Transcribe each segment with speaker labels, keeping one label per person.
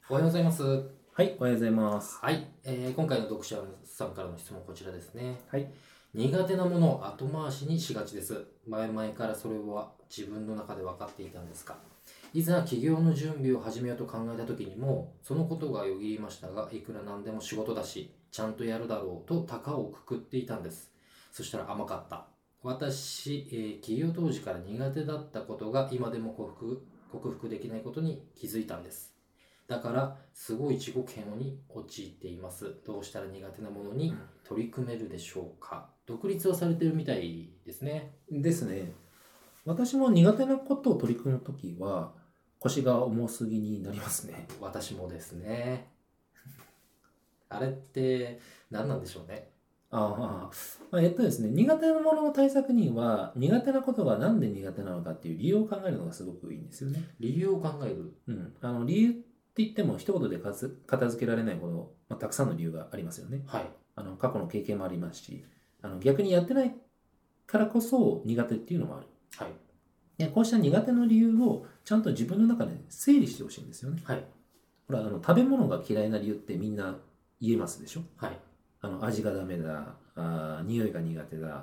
Speaker 1: おはようございます。
Speaker 2: はい、おはようございます。
Speaker 1: はい、今回の読者さんからの質問こちらですね。
Speaker 2: はい。
Speaker 1: 苦手なものを後回しにしがちです。前々からそれは自分の中で分かっていたんですが、いざ起業の準備を始めようと考えた時にも、そのことがよぎりましたが、いくらなんでも仕事だし、ちゃんとやるだろうと高をくくっていたんです。そしたら甘かった。私、起業当時から苦手だったことが今でも克服できないことに気づいたんです。だからすごい自己嫌悪に陥っています。どうしたら苦手なものに取り組めるでしょうか。独立をされてるみたいですね。
Speaker 2: ですね。私も苦手なことを取り組むときは、腰が重すぎになりますね。
Speaker 1: 私もですね。あれって何なんでしょうね。
Speaker 2: ですね、苦手なものの対策には、苦手なことがなんで苦手なのかっていう理由を考えるのがすごくいいんですよね。
Speaker 1: 理由を考える。
Speaker 2: 理由って言っても一言で片付けられないほど、たくさんの理由がありますよね。
Speaker 1: はい。
Speaker 2: 過去の経験もありますし、逆にやってないからこそ苦手っていうのもある。
Speaker 1: はい。
Speaker 2: でこうした苦手の理由をちゃんと自分の中で整理してほしいんですよね。
Speaker 1: はい。
Speaker 2: ほら、食べ物が嫌いな理由ってみんな言えますでしょ。
Speaker 1: はい。
Speaker 2: 味がダメだ、匂いが苦手だ、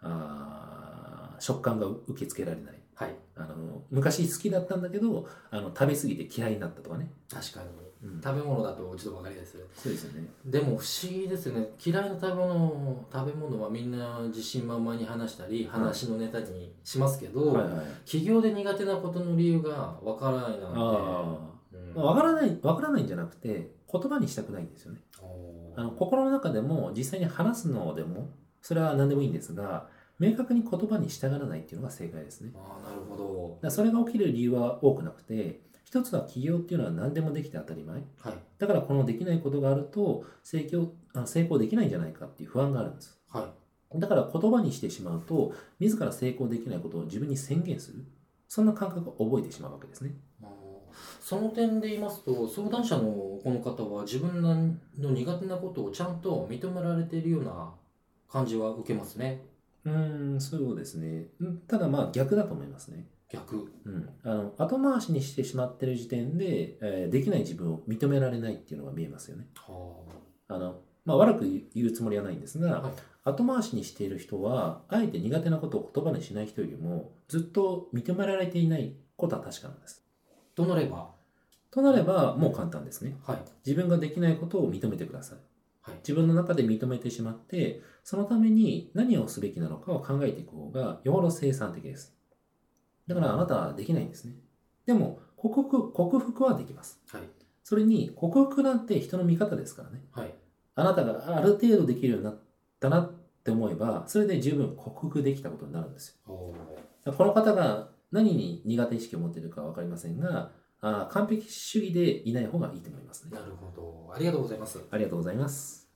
Speaker 2: 食感が受け付けられない。
Speaker 1: はい。
Speaker 2: 昔好きだったんだけど、食べ過ぎて嫌いになったとかね。
Speaker 1: 確かに。食べ物だとちょっと分かりやすい。
Speaker 2: そうですよね。
Speaker 1: でも不思議ですよね。嫌いな食べ物はみんな自信満々に話したり、話のネタにしますけど、起業で苦手なことの理由が分からないなんて。
Speaker 2: 分からないんじゃなくて、言葉にしたくないんですよね。心の中でも実際に話すのでも、それは何でもいいんですが、明確に言葉に従わないっていうのが正解ですね。
Speaker 1: なるほど。
Speaker 2: それが起きる理由は多くなくて、一つは起業っていうのは何でもできて当たり前。
Speaker 1: はい。
Speaker 2: だからこのできないことがあると成功できないんじゃないかっていう不安があるんです。
Speaker 1: はい。
Speaker 2: だから言葉にしてしまうと、自ら成功できないことを自分に宣言する。そんな感覚を覚えてしまうわけですね。
Speaker 1: その点で言いますと、相談者のこの方は自分の苦手なことをちゃんと認められているような感じは受けますね。
Speaker 2: そうですね。ただ逆だと思いますね。
Speaker 1: 逆。
Speaker 2: 後回しにしてしまってる時点で、できない自分を認められないっていうのが見えますよね。悪く言うつもりはないんですが、
Speaker 1: はい。
Speaker 2: 後回しにしている人は、あえて苦手なことを言葉にしない人よりも、ずっと認められていないことは確かなんです。
Speaker 1: となれば、
Speaker 2: もう簡単ですね。
Speaker 1: はい。
Speaker 2: 自分ができないことを認めてください。
Speaker 1: はい。
Speaker 2: 自分の中で認めてしまって、そのために何をすべきなのかを考えていく方が、よほど生産的です。だからあなたはできないんですね。でも、克服はできます。
Speaker 1: はい。
Speaker 2: それに、克服なんて人の味方ですからね。
Speaker 1: はい。
Speaker 2: あなたがある程度できるようになったなって思えば、それで十分克服できたことになるんですよ。この方が何に苦手意識を持っているかは分かりませんが、完璧主義でいない方がいいと思いますね。
Speaker 1: なるほど。ありがとうございます。
Speaker 2: ありがとうございます。